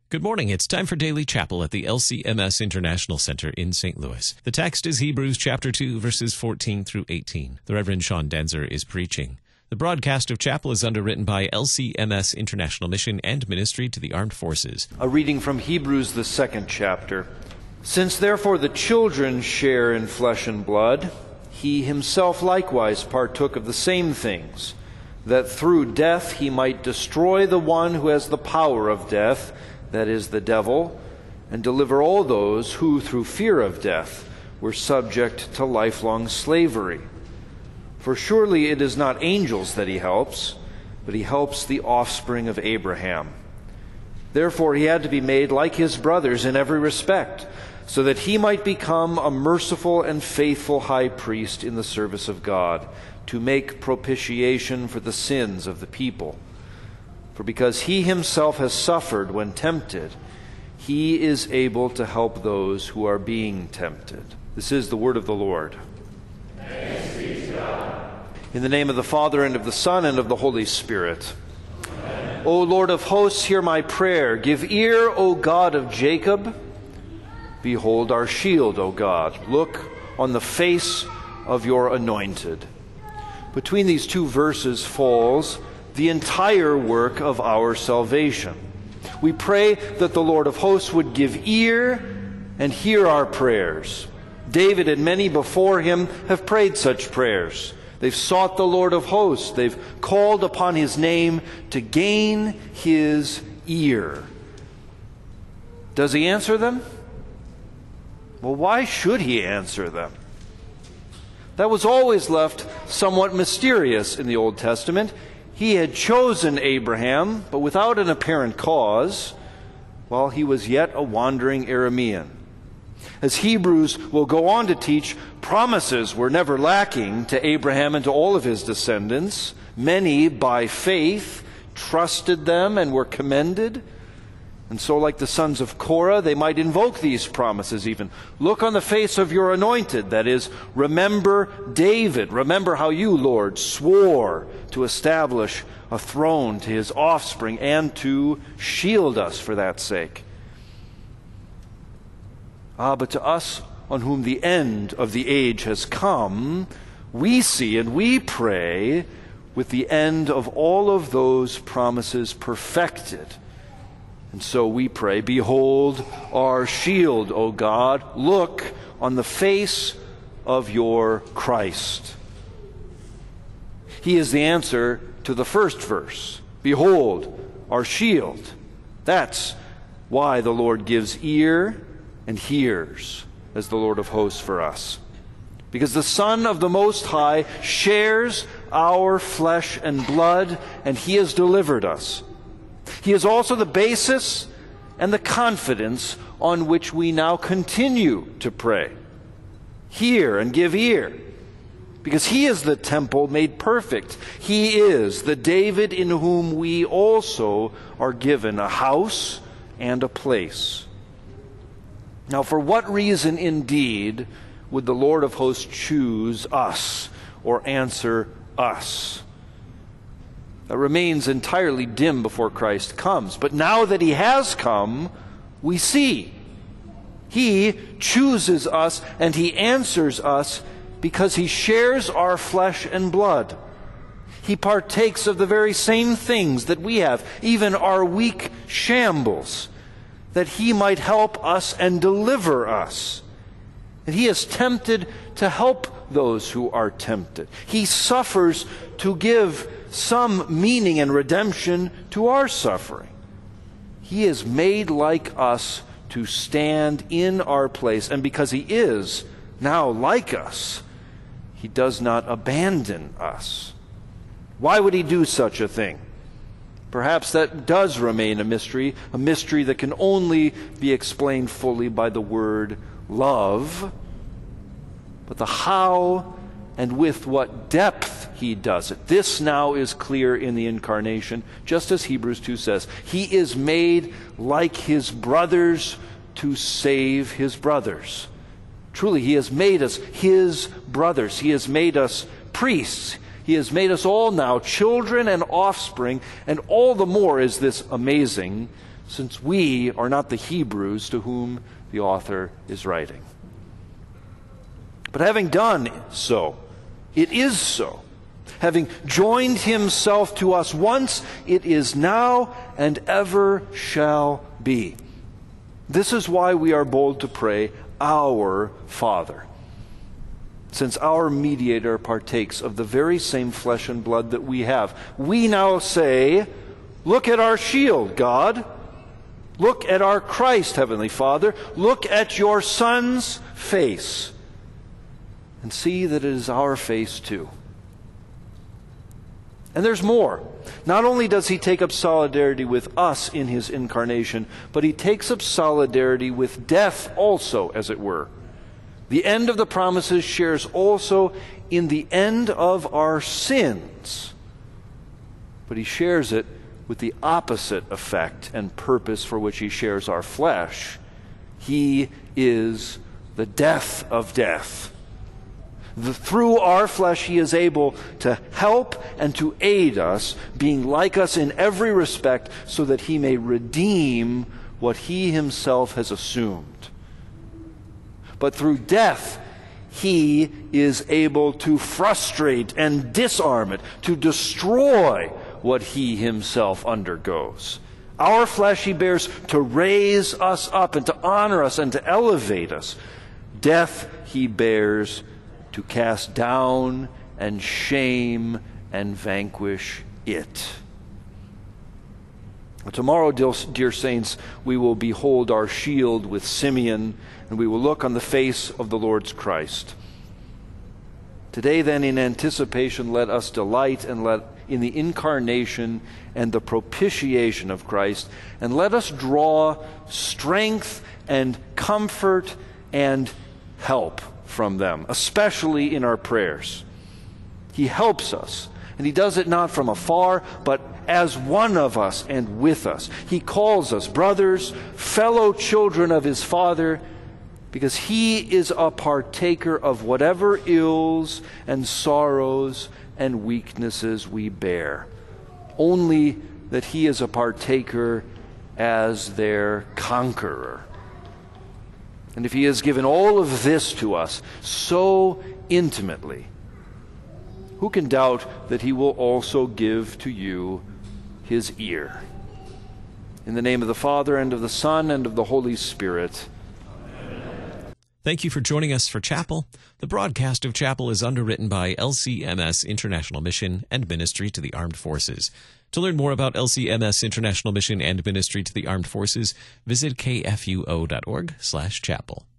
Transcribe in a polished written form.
Good morning. It's time for Daily Chapel at the LCMS International Center in St. Louis. The text is Hebrews chapter 2, verses 14 through 18. The Reverend Sean Denzer is preaching. The broadcast of chapel is underwritten by LCMS International Mission and Ministry to the Armed Forces. A reading from Hebrews, the 2nd chapter. Since therefore the children share in flesh and blood, he himself likewise partook of the same things, that through death he might destroy the one who has the power of death, that is, the devil, and deliver all those who, through fear of death, were subject to lifelong slavery. For surely it is not angels that he helps, but he helps the offspring of Abraham. Therefore he had to be made like his brothers in every respect, so that he might become a merciful and faithful high priest in the service of God, to make propitiation for the sins of the people. For because he himself has suffered when tempted, he is able to help those who are being tempted. This is the word of the Lord. Thanks be to God. In the name of the Father, and of the Son, and of the Holy Spirit. Amen. O Lord of hosts, hear my prayer. Give ear, O God of Jacob. Behold our shield, O God. Look on the face of your anointed. Between these two verses falls the entire work of our salvation. We pray that the Lord of hosts would give ear and hear our prayers. David and many before him have prayed such prayers. They've sought the Lord of hosts. They've called upon his name to gain his ear. Does he answer them? Well, why should he answer them? That was always left somewhat mysterious in the Old Testament. He had chosen Abraham, but without an apparent cause, while he was yet a wandering Aramean. As Hebrews will go on to teach, promises were never lacking to Abraham and to all of his descendants. Many, by faith, trusted them and were commended. And so, like the sons of Korah, they might invoke these promises even. Look on the face of your anointed, that is, remember David. Remember how you, Lord, swore to establish a throne to his offspring and to shield us for that sake. But to us on whom the end of the age has come, we see and we pray with the end of all of those promises perfected. And so we pray, behold our shield, O God. Look on the face of your Christ. He is the answer to the first verse. Behold our shield. That's why the Lord gives ear and hears as the Lord of hosts for us. Because the Son of the Most High shares our flesh and blood, and he has delivered us. He is also the basis and the confidence on which we now continue to pray. Hear and give ear, because he is the temple made perfect. He is the David in whom we also are given a house and a place. Now, for what reason indeed would the Lord of hosts choose us or answer us? That remains entirely dim before Christ comes. But now that he has come, we see. He chooses us and he answers us because he shares our flesh and blood. He partakes of the very same things that we have, even our weak shambles, that he might help us and deliver us. And he is tempted to help those who are tempted. He suffers to give some meaning and redemption to our suffering. He is made like us to stand in our place. And because he is now like us, he does not abandon us. Why would he do such a thing? Perhaps that does remain a mystery that can only be explained fully by the word love. But the how and with what depth he does it, this now is clear in the incarnation, just as Hebrews 2 says. He is made like his brothers to save his brothers. Truly, he has made us his brothers. He has made us priests. He has made us all now children and offspring, and all the more is this amazing, since we are not the Hebrews to whom the author is writing. But having done so, it is so. Having joined himself to us once, it is now and ever shall be. This is why we are bold to pray, Our Father, since our mediator partakes of the very same flesh and blood that we have. We now say, look at our shield, God. Look at our Christ, Heavenly Father. Look at your Son's face, and see that it is our face too. And there's more. Not only does he take up solidarity with us in his incarnation, but he takes up solidarity with death also, as it were. The end of the promises shares also in the end of our sins, but he shares it with the opposite effect and purpose for which he shares our flesh. He is the death of death. Through our flesh, he is able to help and to aid us, being like us in every respect, so that he may redeem what he himself has assumed. But through death, he is able to frustrate and disarm it, to destroy what he himself undergoes. Our flesh he bears to raise us up and to honor us and to elevate us. Death he bears to cast down and shame and vanquish it. Tomorrow, dear saints, we will behold our shield with Simeon, and we will look on the face of the Lord's Christ. Today, then, in anticipation, let us delight in the incarnation and the propitiation of Christ, and let us draw strength and comfort and help from them, especially in our prayers. He helps us, and he does it not from afar, but as one of us and with us. He calls us brothers, fellow children of his Father, because he is a partaker of whatever ills and sorrows and weaknesses we bear. Only that he is a partaker as their conqueror. And if he has given all of this to us so intimately, who can doubt that he will also give to you his ear? In the name of the Father, and of the Son, and of the Holy Spirit. Thank you for joining us for Chapel. The broadcast of Chapel is underwritten by LCMS International Mission and Ministry to the Armed Forces. To learn more about LCMS International Mission and Ministry to the Armed Forces, visit kfuo.org/chapel.